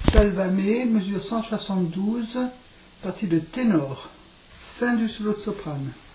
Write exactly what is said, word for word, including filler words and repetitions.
Salvame, mesure cent soixante-douze, partie de ténor. Fin du solo de soprane.